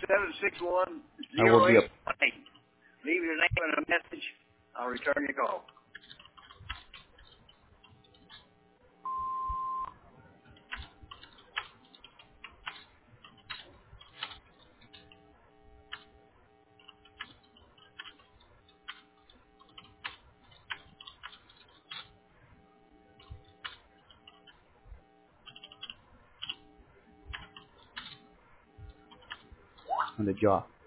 I will be up. 761-0818. Leave your name and a message. I'll return your call. On the jaw.